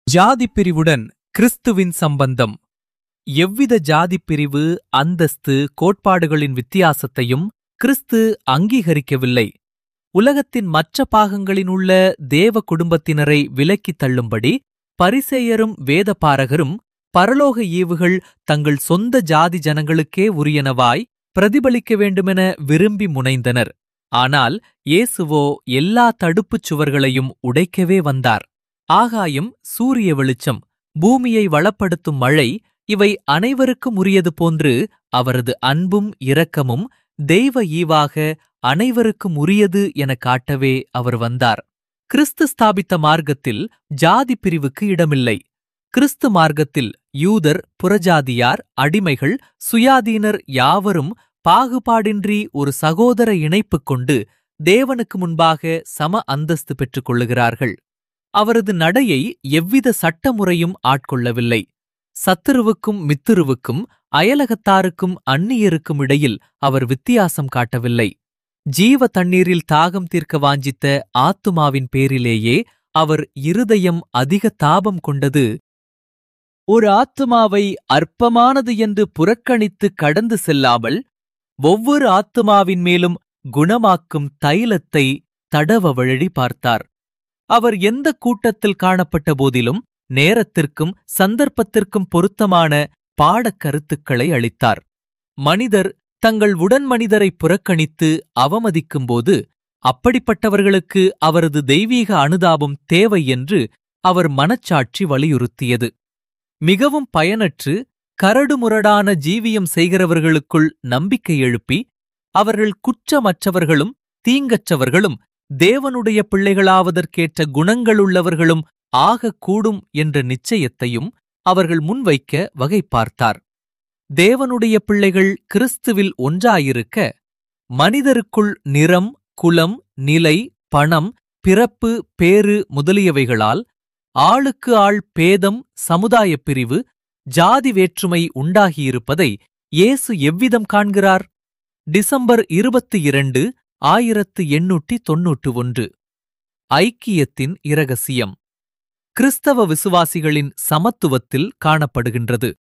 ஜாதிப் பிரிவுடன் கிறிஸ்துவின் சம்பந்தம். எவ்வித ஜாதிப் பிரிவு, அந்தஸ்து, கோட்பாடுகளின் வித்தியாசத்தையும் கிறிஸ்து அங்கீகரிக்கவில்லை. உலகத்தின் மற்ற பாகங்களினுள்ள தேவ குடும்பத்தினரை விலக்கித் தள்ளும்படி பரிசேயரும் வேதபாரகரும் பரலோக ஈவுகள் தங்கள் சொந்த ஜாதி ஜனங்களுக்கே உரியனவாய் பிரதிபலிக்க வேண்டுமென விரும்பி முனைந்தனர். ஆனால் இயேசுவோ எல்லா தடுப்புச் சுவர்களையும் உடைக்கவே வந்தார். ஆகாயம், சூரிய வெளிச்சம், பூமியை வளப்படுத்தும் மழை, இவை அனைவருக்கும் உரியது போன்று அவரது அன்பும் இரக்கமும் தெய்வ ஈவாக அனைவருக்கும் உரியது எனக் காட்டவே அவர் வந்தார். கிறிஸ்து ஸ்தாபித்த மார்க்கத்தில் ஜாதி பிரிவுக்கு இடமில்லை. கிறிஸ்து மார்க்கத்தில் யூதர், புறஜாதியார், அடிமைகள், சுயாதீனர் யாவரும் பாகுபாடின்றி ஒரு சகோதர இணைப்புக் கொண்டு தேவனுக்கு முன்பாக சம அந்தஸ்து பெற்றுக் கொள்ளுகிறார்கள். அவரது நடையை எவ்வித சட்டமுறையும் ஆட்கொள்ளவில்லை. சத்துருவுக்கும் மித்துருவுக்கும், அயலகத்தாருக்கும் அந்நியருக்கும் இடையில் அவர் வித்தியாசம் காட்டவில்லை. ஜீவ தண்ணீரில் தாகம் தீர்க்க வாஞ்சித்த ஆத்துமாவின் பேரிலேயே அவர் இருதயம் அதிக தாபம் கொண்டது. ஒரு ஆத்துமாவை அற்பமானது என்று புறக்கணித்து கடந்து செல்லாமல் ஒவ்வொரு ஆத்துமாவின் மேலும் குணமாக்கும் தைலத்தை தடவ வழி பார்த்தார். அவர் எந்த கூட்டத்தில் காணப்பட்ட போதிலும் நேரத்திற்கும் சந்தர்ப்பத்திற்கும் பொருத்தமான பாடக்கருத்துக்களை அளித்தார். மனிதர் தங்கள் உடன்மனிதரை புறக்கணித்து அவமதிக்கும்போது அப்படிப்பட்டவர்களுக்கு அவரது தெய்வீக அனுதாபம் தேவை என்று அவர் மனச்சாட்சி வலியுறுத்தியது. மிகவும் பயனற்று கரடுமுரடான ஜீவியம் செய்கிறவர்களுக்குள் நம்பிக்கை எழுப்பி அவர்கள் குற்றமற்றவர்களும் தீங்கற்றவர்களும் தேவனுடைய பிள்ளைகளாவதற்கேற்ற குணங்களுள்ளவர்களும் ஆகக்கூடும் என்ற நிச்சயத்தையும் அவர்கள் முன்வைக்க வகை பார்த்தார். தேவனுடைய பிள்ளைகள் கிறிஸ்துவில் ஒன்றாயிருக்க மனிதருக்குள் நிறம், குலம், நிலை, பணம், பிறப்பு, பேறு முதலியவைகளால் ஆளுக்கு ஆள் பேதம், சமுதாயப் பிரிவு, ஜாதி வேற்றுமை உண்டாகியிருப்பதை இயேசு எவ்விதம் காண்கிறார்? டிசம்பர் 22, 1891. ஐக்கியத்தின் இரகசியம் கிறிஸ்தவ விசுவாசிகளின் சமத்துவத்தில் காணப்படுகின்றது.